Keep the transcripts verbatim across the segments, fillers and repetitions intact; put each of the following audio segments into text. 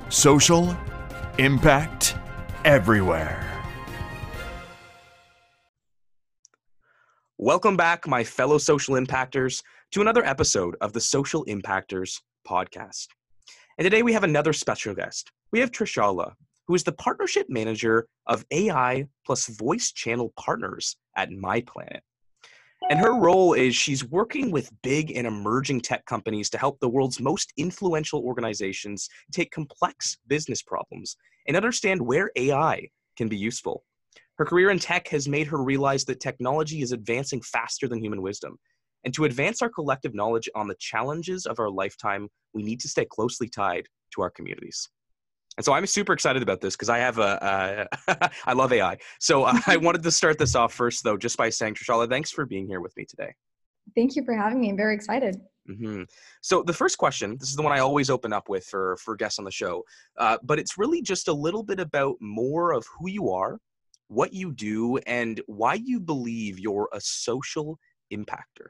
Social impact everywhere. Welcome back, my fellow social impactors, to another episode of the Social Impactors podcast. And today we have another special guest. We have Trishala, who is the Partnership Manager of A I plus Voice Channel Partners at MyPlanet. And her role is she's working with big and emerging tech companies to help the world's most influential organizations take complex business problems and understand where A I can be useful. Her career in tech has made her realize that technology is advancing faster than human wisdom. And to advance our collective knowledge on the challenges of our lifetime, we need to stay closely tied to our communities. And so I'm super excited about this because I have a, uh, I love A I. So uh, I wanted to start this off first, though, just by saying, Trishala, thanks for being here with me today. Thank you for having me. I'm very excited. Mm-hmm. So the first question, this is the one I always open up with for, for guests on the show, uh, but it's really just a little bit about more of who you are, what you do, and why you believe you're a social impactor.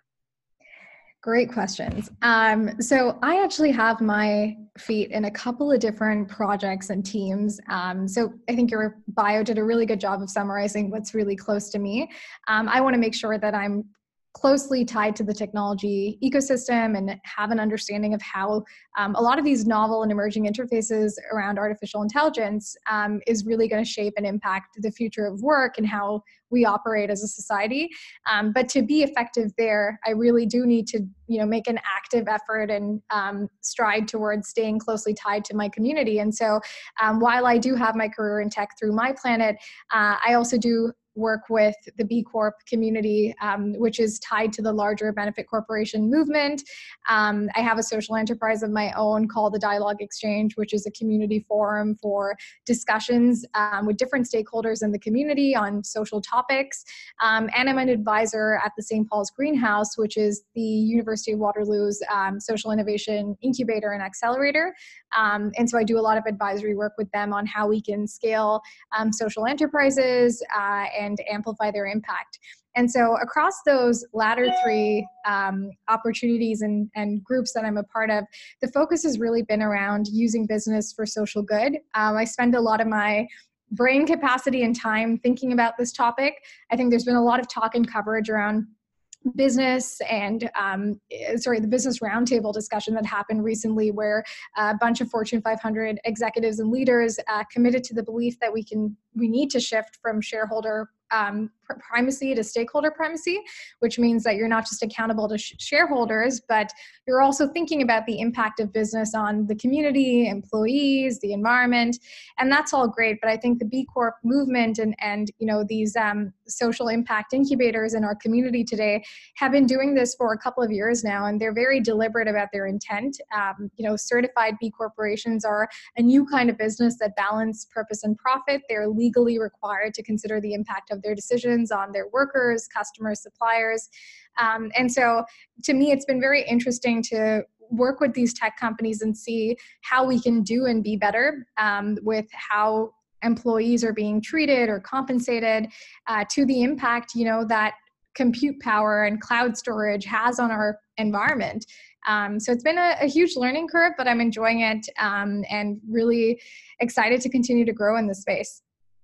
Great questions. Um, so I actually have my feet in a couple of different projects and teams. Um, so I think your bio did a really good job of summarizing what's really close to me. Um, I want to make sure that I'm closely tied to the technology ecosystem and have an understanding of how um, a lot of these novel and emerging interfaces around artificial intelligence um, is really going to shape and impact the future of work and how we operate as a society. Um, but to be effective there, I really do need to, you know, make an active effort and um, stride towards staying closely tied to my community. And so um, while I do have my career in tech through MyPlanet, uh, I also do work with the B Corp community, um, which is tied to the larger benefit corporation movement. Um, I have a social enterprise of my own called the Dialogue Exchange, which is a community forum for discussions um, with different stakeholders in the community on social topics. Um, and I'm an advisor at the Saint Paul's Greenhouse, which is the University of Waterloo's um, social innovation incubator and accelerator. Um, and so I do a lot of advisory work with them on how we can scale um, social enterprises uh, and amplify their impact. And so across those latter three um, opportunities and, and groups that I'm a part of, the focus has really been around using business for social good. Um, I spend a lot of my brain capacity and time thinking about this topic. I think there's been a lot of talk and coverage around business and um, sorry, the business roundtable discussion that happened recently where a bunch of Fortune five hundred executives and leaders uh, committed to the belief that we can, we need to shift from shareholder um, primacy to stakeholder primacy, which means that you're not just accountable to sh- shareholders, but you're also thinking about the impact of business on the community, employees, the environment, and that's all great. But I think the B Corp movement and, and you know, these um, social impact incubators in our community today have been doing this for a couple of years now, and they're very deliberate about their intent. Um, you know, certified B corporations are a new kind of business that balance purpose and profit. They're legally required to consider the impact of their decisions on their workers, customers, suppliers. Um, and so to me, it's been very interesting to work with these tech companies and see how we can do and be better um, with how employees are being treated or compensated uh, to the impact, you know, that compute power and cloud storage has on our environment. Um, so it's been a, a huge learning curve, but I'm enjoying it um, and really excited to continue to grow in this space.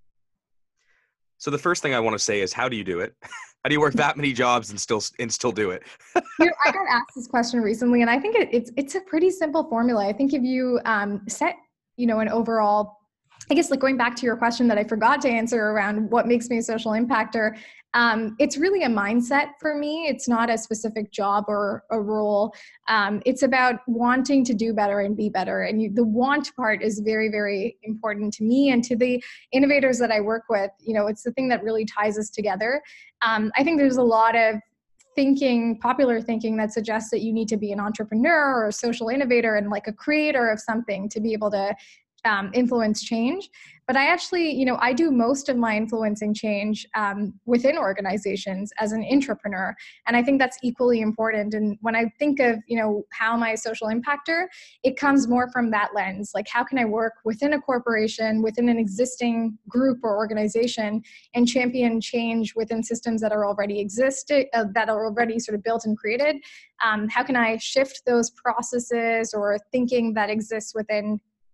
So the first thing I want to say is, how do you do it? How do you work that many jobs and still and still do it? You know, I got asked this question recently, and I think it, it's it's a pretty simple formula. I think if you um, set, you know, an overall, I guess, like going back to your question that I forgot to answer around what makes me a social impactor, um, it's really a mindset for me. It's not a specific job or a role. Um, it's about wanting to do better and be better. And you, the want part is very, very important to me and to the innovators that I work with. You know, it's the thing that really ties us together. Um, I think there's a lot of thinking, popular thinking that suggests that you need to be an entrepreneur or a social innovator and like a creator of something to be able to Um, influence change. But I actually, you know, I do most of my influencing change um, within organizations as an intrapreneur. And I think that's equally important. And when I think of, you know, how am I a social impactor, it comes more from that lens. Like, how can I work within a corporation, within an existing group or organization, and champion change within systems that are already exist, uh, that are already sort of built and created? Um, how can I shift those processes or thinking that exists within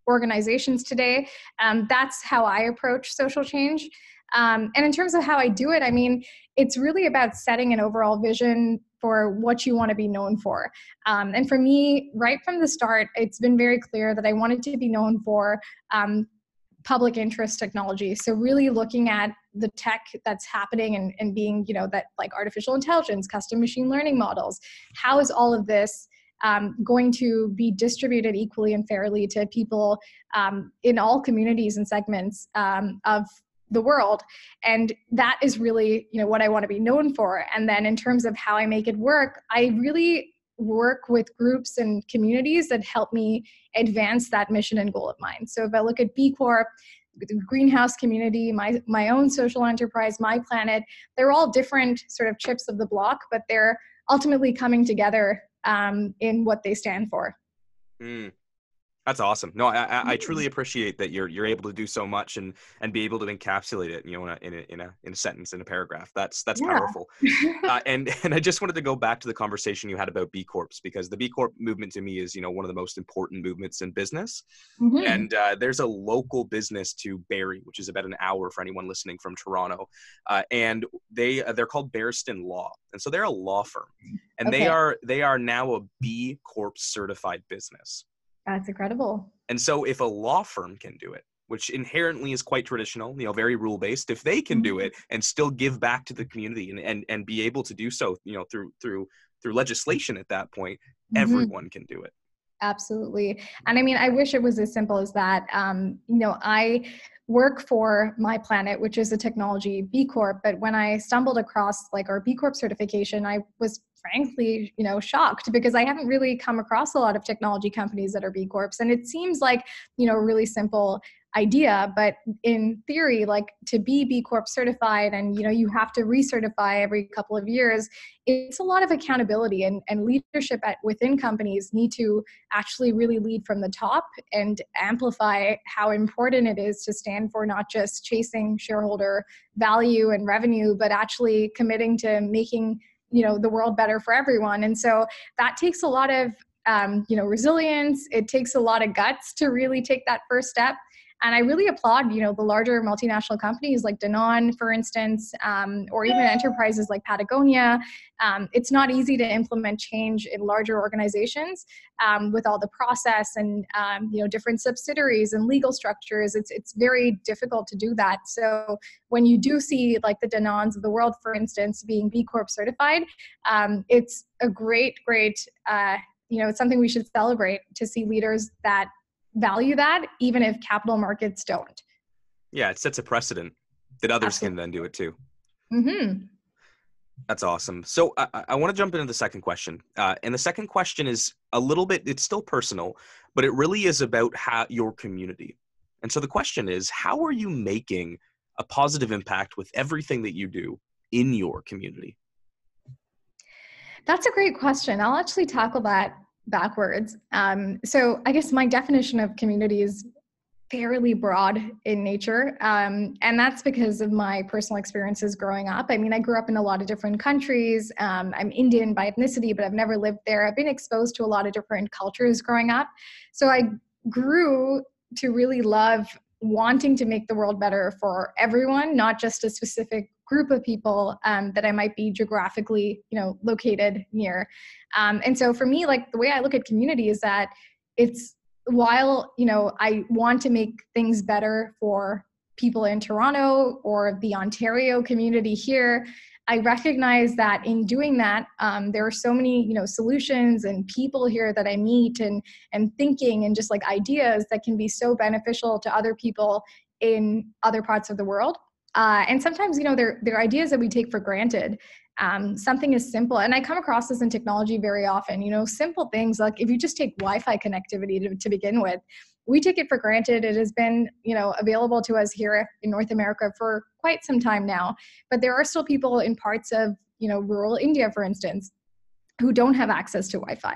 organizations today. Um, that's how I approach social change. Um, and in terms of how I do it, I mean, it's really about setting an overall vision for what you want to be known for. Um, and for me, right from the start, it's been very clear that I wanted to be known for um, public interest technology. So really looking at the tech that's happening and, and being, you know, that like artificial intelligence, custom machine learning models, how is all of this um, going to be distributed equally and fairly to people um, in all communities and segments um, of the world. And that is really, you know, what I want to be known for. And then in terms of how I make it work, I really work with groups and communities that help me advance that mission and goal of mine. So if I look at B Corp, the greenhouse community, my my own social enterprise, My Planet, they're all different sort of chips of the block, but they're ultimately coming together um, in what they stand for. Mm. That's awesome. No, I, I, I truly appreciate that you're you're able to do so much and and be able to encapsulate it, you know, in a in a in a, in a sentence, in a paragraph. That's that's Yeah. powerful. Uh, and and I just wanted to go back to the conversation you had about B Corps, because the B Corp movement to me is, you know, one of the most important movements in business. Mm-hmm. And uh, there's a local business to Barrie, which is about an hour for anyone listening from Toronto, uh, and they uh, they're called Barriston Law, and so they're a law firm, and Okay. they are they are now a B Corp certified business. That's incredible. And so if a law firm can do it, which inherently is quite traditional, you know, very rule-based, if they can do it and still give back to the community and, and, and be able to do so, you know, through, through, through legislation at that point, Mm-hmm. everyone can do it. Absolutely. And I mean, I wish it was as simple as that. Um, you know, I work for My Planet, which is a technology B Corp, but when I stumbled across like our B Corp certification, I was frankly, you know, shocked because I haven't really come across a lot of technology companies that are B Corps. And it seems like, you know, a really simple idea, but in theory, like to be B Corp certified and, you know, you have to recertify every couple of years, it's a lot of accountability, and, and leadership at within companies need to actually really lead from the top and amplify how important it is to stand for not just chasing shareholder value and revenue, but actually committing to making, you know, the world better for everyone. And so that takes a lot of, um, you know, resilience. It takes a lot of guts to really take that first step. And I really applaud, you know, the larger multinational companies like Danone, for instance, um, or even enterprises like Patagonia. Um, it's not easy to implement change in larger organizations um, with all the process and, um, you know, different subsidiaries and legal structures. It's it's very difficult to do that. So when you do see like the Danones of the world, for instance, being B Corp certified, um, it's a great, great, uh, you know, it's something we should celebrate to see leaders that value that, even if capital markets don't. Yeah, it sets a precedent that others Absolutely. can then do it too. Mm-hmm. That's awesome. So I, I want to jump into the second question. Uh, and the second question is a little bit, it's still personal, but it really is about how your community. And so the question is, how are you making a positive impact with everything that you do in your community? That's a great question. I'll actually tackle that backwards. Um, so I guess my definition of community is fairly broad in nature. Um, and that's because of my personal experiences growing up. I mean, I grew up in a lot of different countries. Um, I'm Indian by ethnicity, but I've never lived there. I've been exposed to a lot of different cultures growing up. So I grew to really love wanting to make the world better for everyone, not just a specific group of people um, that I might be geographically, you know, located near. Um, and so for me, like the way I look at community is that it's, while, you know, I want to make things better for people in Toronto or the Ontario community here, I recognize that in doing that, um, there are so many, you know, solutions and people here that I meet and and thinking and just like ideas that can be so beneficial to other people in other parts of the world. Uh, and sometimes, you know, they're, they're ideas that we take for granted. Um, something as simple, and I come across this in technology very often, you know, simple things like if you just take Wi-Fi connectivity to, to begin with, we take it for granted. It has been, you know, available to us here in North America for quite some time now, but there are still people in parts of, you know, rural India, for instance, who don't have access to Wi-Fi.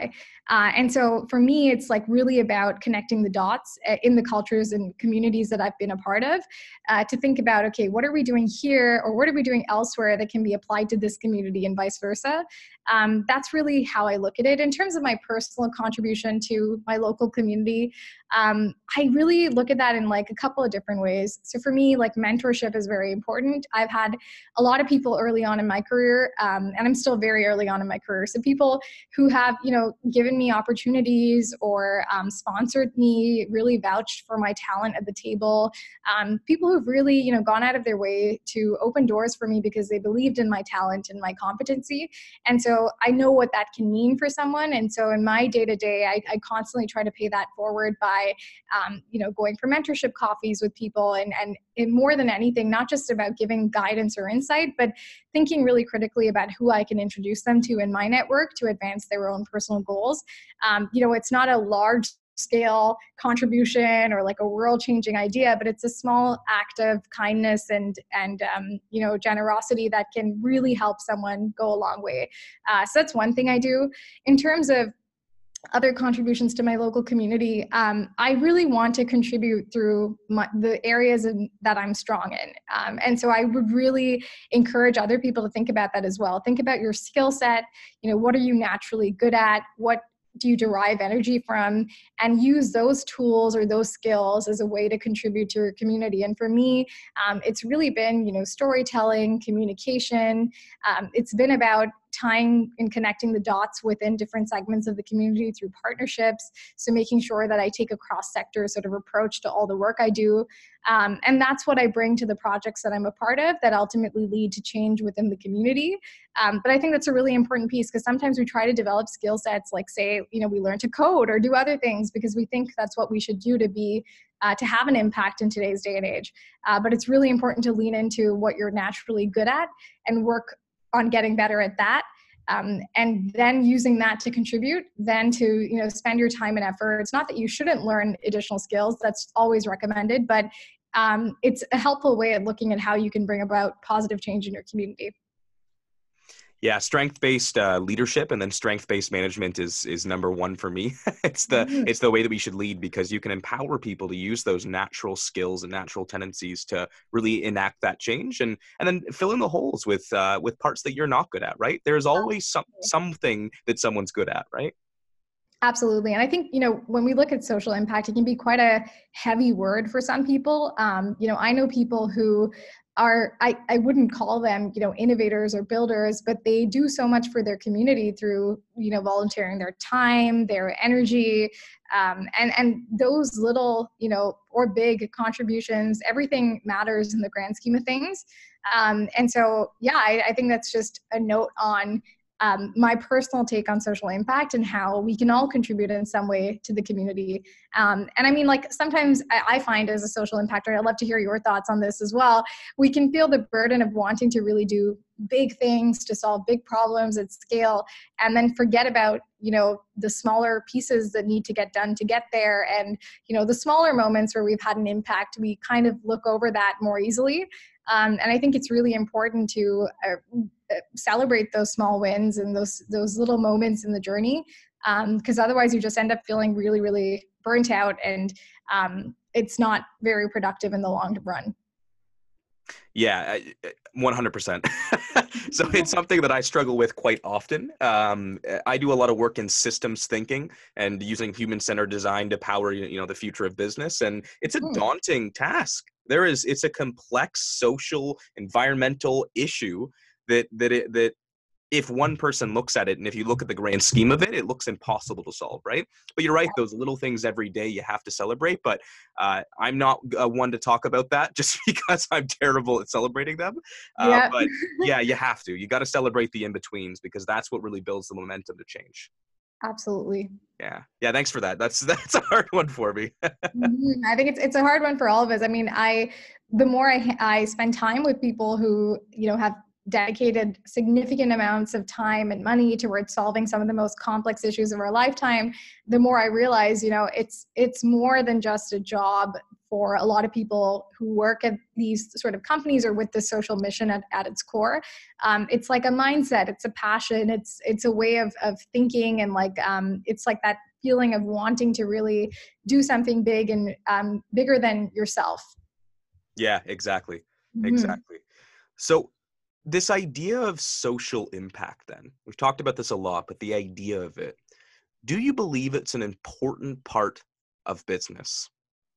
Uh, and so for me, it's like really about connecting the dots uh, in the cultures and communities that I've been a part of uh, to think about, okay, what are we doing here or what are we doing elsewhere that can be applied to this community and vice versa. Um, that's really how I look at it. In terms of my personal contribution to my local community, um, I really look at that in like a couple of different ways. So for me, like mentorship is very important. I've had a lot of people early on in my career, um, and I'm still very early on in my career. So people who have, you know, given me opportunities or um, sponsored me, really vouched for my talent at the table. Um, people who've really, you know, gone out of their way to open doors for me because they believed in my talent and my competency. And so I know what that can mean for someone. And so in my day-to-day, I, I constantly try to pay that forward by, um, you know, going for mentorship coffees with people and, and it, more than anything, not just about giving guidance or insight, but thinking really critically about who I can introduce them to in my network to advance their own personal goals. Um, you know, it's not a large scale contribution or like a world changing idea, but it's a small act of kindness and, and um, you know, generosity that can really help someone go a long way. Uh, so that's one thing I do. In terms of other contributions to my local community, um, I really want to contribute through my, the areas in, that I'm strong in. Um, and so I would really encourage other people to think about that as well. Think about your skill set. You know, what are you naturally good at? What do you derive energy from, and use those tools or those skills as a way to contribute to your community. And for me, um, it's really been, you know, storytelling, communication. Um, it's been about tying and connecting the dots within different segments of the community through partnerships. So making sure that I take a cross-sector sort of approach to all the work I do. Um, and that's what I bring to the projects that I'm a part of that ultimately lead to change within the community. Um, but I think that's a really important piece because sometimes we try to develop skill sets like say, you know, we learn to code or do other things because we think that's what we should do to be Uh, to have an impact in today's day and age. Uh, but it's really important to lean into what you're naturally good at and work on getting better at that. Um, and then using that to contribute, then to, you know, spend your time and effort. It's not that you shouldn't learn additional skills. That's always recommended, but um, it's a helpful way of looking at how you can bring about positive change in your community. Yeah, strength-based uh, leadership and then strength-based management is is number one for me. it's the Mm-hmm. it's the way that we should lead because you can empower people to use those natural skills and natural tendencies to really enact that change and and then fill in the holes with uh, with parts that you're not good at. Right? There's always some something that someone's good at. Right? Absolutely. And I think, you know, when we look at social impact, it can be quite a heavy word for some people. Um, you know, I know people who are, I, I wouldn't call them, you know, innovators or builders, but they do so much for their community through, you know, volunteering their time, their energy, um, and, and those little, you know, or big contributions, everything matters in the grand scheme of things. Um, and so, yeah, I, I think that's just a note on Um, my personal take on social impact and how we can all contribute in some way to the community. Um, and I mean, like sometimes I, I find as a social impactor, I'd love to hear your thoughts on this as well. We can feel the burden of wanting to really do big things to solve big problems at scale and then forget about, you know, the smaller pieces that need to get done to get there. And, you know, the smaller moments where we've had an impact, we kind of look over that more easily. Um, and I think it's really important to uh, celebrate those small wins and those those little moments in the journey, because um, otherwise you just end up feeling really, really burnt out, and um, it's not very productive in the long run. Yeah, one hundred percent. So it's something that I struggle with quite often. Um, I do a lot of work in systems thinking and using human-centered design to power, you know, the future of business. And it's a Hmm. daunting task. There is, it's a complex social, environmental issue that, that, it, that if one person looks at it, and if you look at the grand scheme of it, it looks impossible to solve, right? But you're right, those little things every day you have to celebrate. But uh, I'm not uh, one to talk about that just because I'm terrible at celebrating them. Uh, Yeah. but yeah, you have to. You got to celebrate the in-betweens because that's what really builds the momentum to change. Absolutely. Yeah. Yeah. Thanks for that. That's that's a hard one for me. Mhm. I think it's it's a hard one for all of us. I mean, I the more I I spend time with people who, you know, have dedicated significant amounts of time and money towards solving some of the most complex issues of our lifetime, the more I realize, you know, it's it's more than just a job for a lot of people who work at these sort of companies or with the social mission at, at its core. Um, it's like a mindset, it's a passion, it's it's a way of of thinking, and like um, it's like that feeling of wanting to really do something big and um, bigger than yourself. Yeah, exactly. Mm-hmm. Exactly. So this idea of social impact, then, we've talked about this a lot, but the idea of it, do you believe it's an important part of business?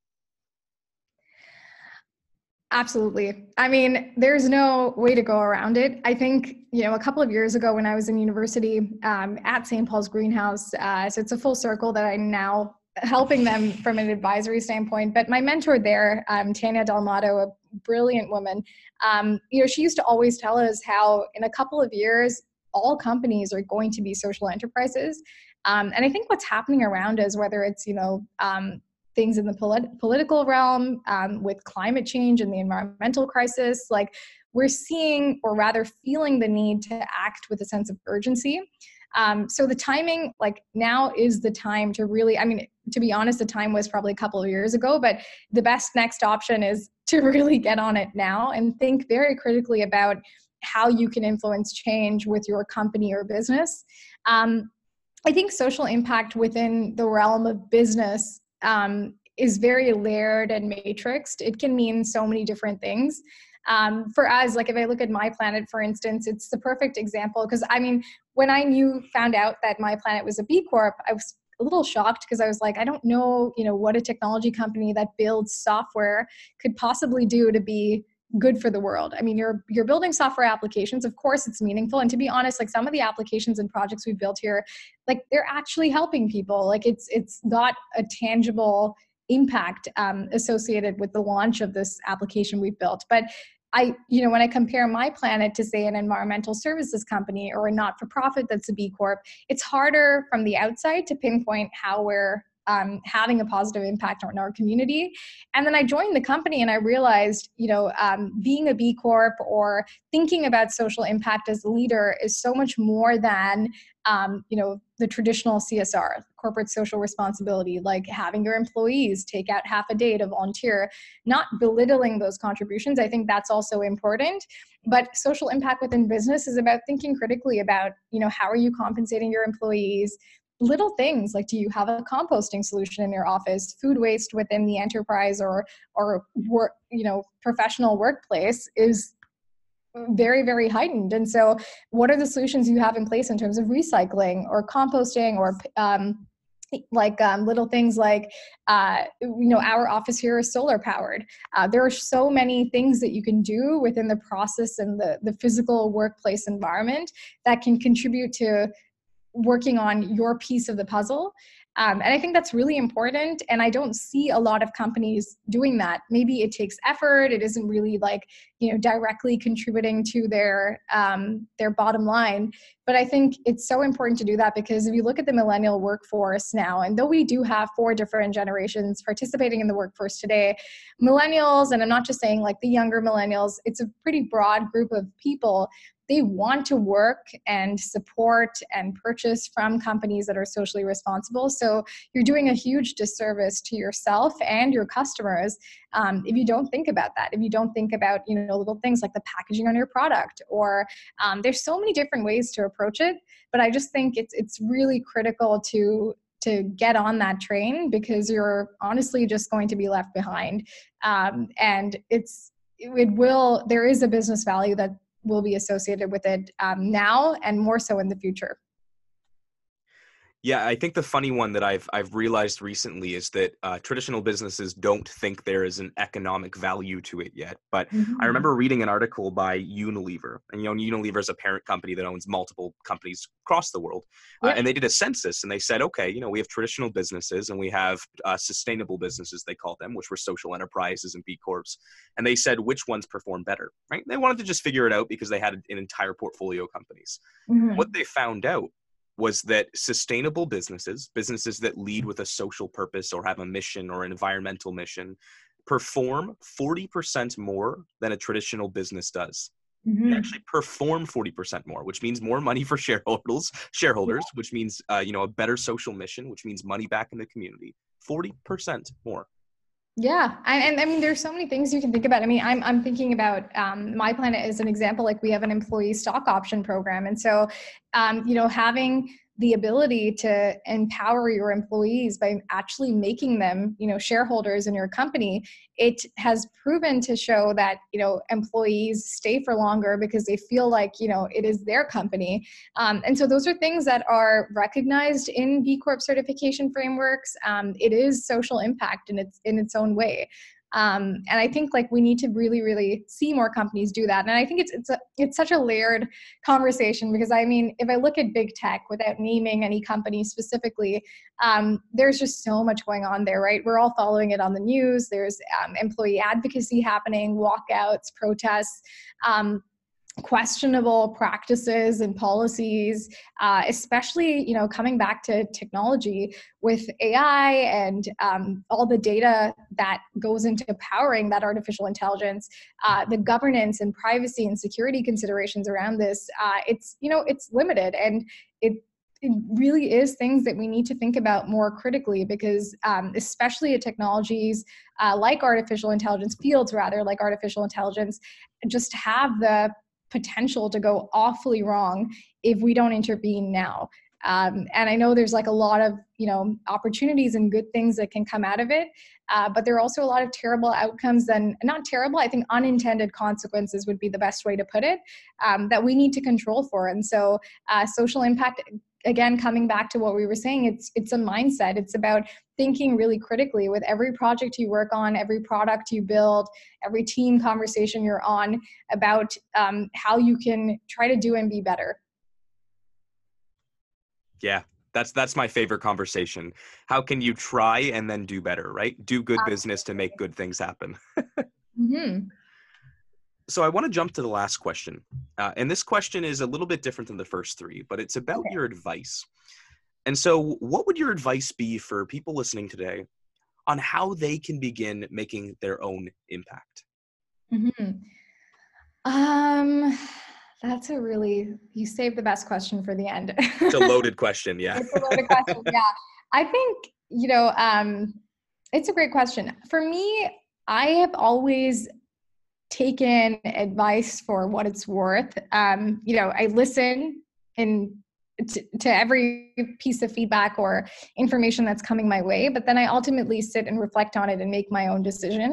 Absolutely. I mean, there's no way to go around it. I think, you know, a couple of years ago when I was in university um, at Saint Paul's Greenhouse, uh, so it's a full circle that I'm now helping them from an advisory standpoint. But my mentor there, um, Tanya Dalmato, a brilliant woman, um, you know, she used to always tell us how in a couple of years, all companies are going to be social enterprises. Um, and I think what's happening around us, whether it's, you know, um, things in the polit- political realm, um, with climate change and the environmental crisis, like we're seeing, or rather feeling, the need to act with a sense of urgency. Um, so the timing, like now is the time to really, I mean, to be honest, the time was probably a couple of years ago, but the best next option is to really get on it now and think very critically about how you can influence change with your company or business. Um, I think social impact within the realm of business um, is very layered and matrixed. It can mean so many different things. Um, for us, like if I look at My Planet, for instance, it's the perfect example, because I mean, when I knew, found out that My Planet was a B Corp, I was a little shocked because I was like, I don't know, you know, what a technology company that builds software could possibly do to be good for the world. I mean, you're you're building software applications. Of course, it's meaningful. And to be honest, like some of the applications and projects we've built here, like they're actually helping people. Like it's it's got a tangible impact um, associated with the launch of this application we've built. But I, you know, when I compare My Planet to, say, an environmental services company or a not-for-profit that's a B Corp, it's harder from the outside to pinpoint how we're um, having a positive impact on our community. And then I joined the company and I realized, you know, um, being a B Corp or thinking about social impact as a leader is so much more than, um, you know, the traditional C S R, corporate social responsibility, like having your employees take out half a day to volunteer, not belittling those contributions. I think that's also important. But social impact within business is about thinking critically about, you know, how are you compensating your employees? Little things like, do you have a composting solution in your office? Food waste within the enterprise or or work, you know, professional workplace is very, very heightened. And so what are the solutions you have in place in terms of recycling or composting or um, like um, little things like, uh, you know, our office here is solar powered. Uh, there are so many things that you can do within the process and the, the physical workplace environment that can contribute to working on your piece of the puzzle. Um, and I think that's really important. And I don't see a lot of companies doing that. Maybe it takes effort. It isn't really like, you know, directly contributing to their um, their bottom line. But I think it's so important to do that because if you look at the millennial workforce now, and though we do have four different generations participating in the workforce today, millennials, and I'm not just saying like the younger millennials, it's a pretty broad group of people. They want to work and support and purchase from companies that are socially responsible. So you're doing a huge disservice to yourself and your customers um, if you don't think about that. If you don't think about, you know, little things like the packaging on your product, or um, there's so many different ways to approach it. But I just think it's it's really critical to to get on that train because you're honestly just going to be left behind. Um, and it's it will there is a business value that will be associated with it um, now and more so in the future. Yeah, I think the funny one that I've I've realized recently is that uh, traditional businesses don't think there is an economic value to it yet. But Mm-hmm. I remember reading an article by Unilever, and you know Unilever is a parent company that owns multiple companies across the world, uh, Yep. and they did a census, and they said, okay, you know, we have traditional businesses and we have uh, sustainable businesses, they call them, which were social enterprises and B Corps, and they said which ones perform better, right? They wanted to just figure it out because they had an entire portfolio of companies. Mm-hmm. What they found out was that sustainable businesses, businesses that lead with a social purpose or have a mission or an environmental mission, perform forty percent more than a traditional business does. Mm-hmm. They actually perform forty percent more, which means more money for shareholders, shareholders, Yeah. which means uh, you know, a better social mission, which means money back in the community. forty percent more. Yeah, and, and I mean, there's so many things you can think about. I mean, I'm I'm thinking about um, My Planet as an example. Like we have an employee stock option program, and so um, you know, having the ability to empower your employees by actually making them, you know, shareholders in your company, it has proven to show that, you know, employees stay for longer because they feel like, you know, it is their company. Um, and so those are things that are recognized in B Corp certification frameworks. Um, it is social impact in its in its own way. Um, and I think like we need to really, really see more companies do that. And I think it's it's a, it's such a layered conversation because I mean, if I look at big tech without naming any company specifically, um, there's just so much going on there, right? We're all following it on the news. There's um, employee advocacy happening, walkouts, protests. Um, questionable practices and policies, uh, especially, you know, coming back to technology with A I and um, all the data that goes into powering that artificial intelligence, uh, the governance and privacy and security considerations around this, uh, it's, you know, it's limited. And it it really is things that we need to think about more critically because um, especially at technologies uh, like artificial intelligence, fields rather like artificial intelligence, just have the potential to go awfully wrong if we don't intervene now. Um, and I know there's like a lot of, you know, opportunities and good things that can come out of it, uh, but there are also a lot of terrible outcomes and not terrible, I think unintended consequences would be the best way to put it, um, that we need to control for. And so uh, social impact, again, coming back to what we were saying, it's it's a mindset. It's about thinking really critically with every project you work on, every product you build, every team conversation you're on about um, how you can try to do and be better. Yeah, that's that's my favorite conversation. How can you try and then do better, right? Do good business to make good things happen. Mm-hmm. So I want to jump to the last question. Uh, and this question is a little bit different than the first three, but it's about Okay. your advice. And so what would your advice be for people listening today on how they can begin making their own impact? Mm-hmm. Um, that's a really, you saved the best question for the end. It's a loaded question, yeah. It's a loaded question. Yeah. I think, you know, um, it's a great question. For me, I have always taken advice for what it's worth. Um, you know, I listen in to, to every piece of feedback or information that's coming my way, but then I ultimately sit and reflect on it and make my own decision.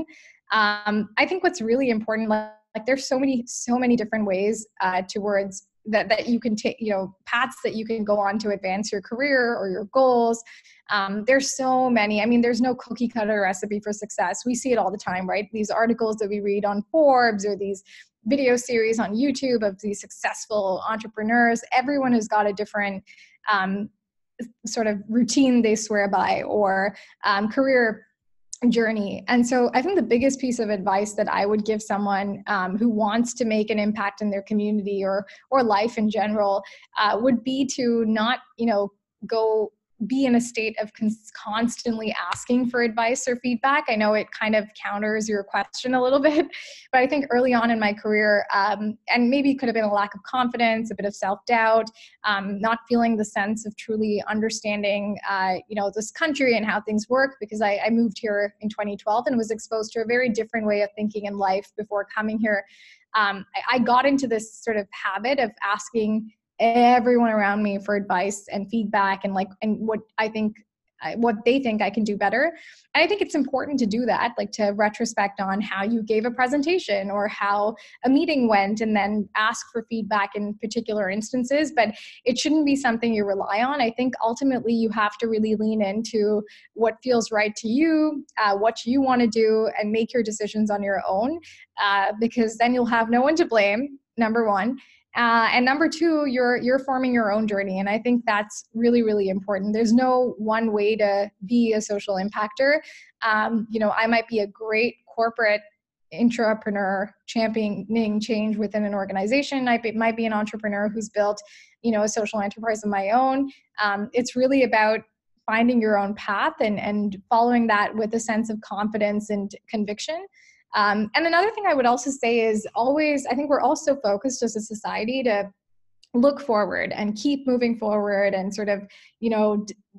Um, I think what's really important, like, like there's so many, so many different ways uh, towards that, that you can take, you know, paths that you can go on to advance your career or your goals. Um, there's so many. I mean, there's no cookie cutter recipe for success. We see it all the time, right? These articles that we read on Forbes or these video series on YouTube of these successful entrepreneurs. Everyone has got a different um, sort of routine they swear by or um, career journey. And so I think the biggest piece of advice that I would give someone um, who wants to make an impact in their community or or life in general uh, would be to not, you know, go be in a state of cons- constantly asking for advice or feedback. I know it kind of counters your question a little bit, but I think early on in my career, um, and maybe it could have been a lack of confidence, a bit of self-doubt, um, not feeling the sense of truly understanding, uh, you know, this country and how things work, because I, I moved here in twenty twelve and was exposed to a very different way of thinking in life before coming here. Um, I, I got into this sort of habit of asking everyone around me for advice and feedback and like, and what I think, what they think I can do better. And I think it's important to do that, like to retrospect on how you gave a presentation or how a meeting went and then ask for feedback in particular instances, but it shouldn't be something you rely on. I think ultimately you have to really lean into what feels right to you, uh, what you want to do, and make your decisions on your own, uh, because then you'll have no one to blame, number one. Uh, and number two, you're you're forming your own journey. And I think that's really, really important. There's no one way to be a social impactor. Um, you know, I might be a great corporate intrapreneur championing change within an organization. I be, might be an entrepreneur who's built, you know, a social enterprise of my own. Um, it's really about finding your own path and, and following that with a sense of confidence and conviction. Um, and another thing I would also say is always, I think we're also focused as a society to look forward and keep moving forward and sort of, you know, d-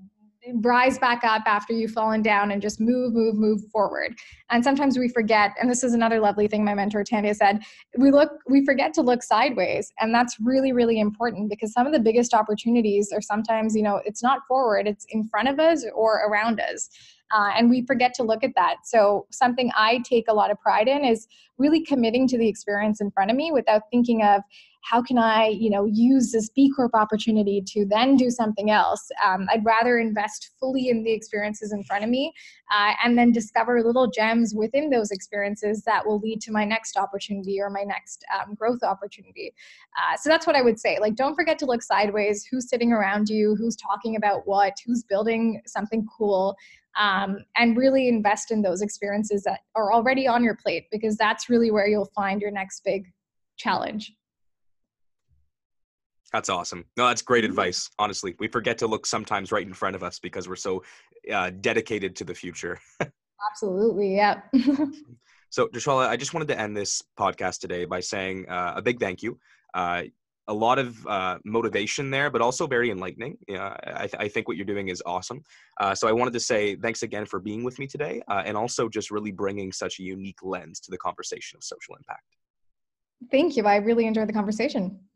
rise back up after you've fallen down and just move, move, move forward. And sometimes we forget, and this is another lovely thing my mentor Tanya said, we look, we forget to look sideways. And that's really, really important because some of the biggest opportunities are sometimes, you know, it's not forward, it's in front of us or around us. Uh, and we forget to look at that. So something I take a lot of pride in is really committing to the experience in front of me without thinking of how can I, you know, use this B Corp opportunity to then do something else. Um, I'd rather invest fully in the experiences in front of me uh, and then discover little gems within those experiences that will lead to my next opportunity or my next um, growth opportunity. Uh, so that's what I would say. Like, don't forget to look sideways. Who's sitting around you? Who's talking about what? Who's building something cool? Um, and really invest in those experiences that are already on your plate, because that's really where you'll find your next big challenge. That's awesome. No, that's great advice. Honestly, we forget to look sometimes right in front of us because we're so uh, dedicated to the future. Absolutely. Yeah. So, Trishwala, I just wanted to end this podcast today by saying uh, a big thank you. Uh, a lot of uh, motivation there, but also very enlightening. Yeah, I, th- I think what you're doing is awesome. Uh, so I wanted to say thanks again for being with me today, uh, and also just really bringing such a unique lens to the conversation of social impact. Thank you. I really enjoyed the conversation.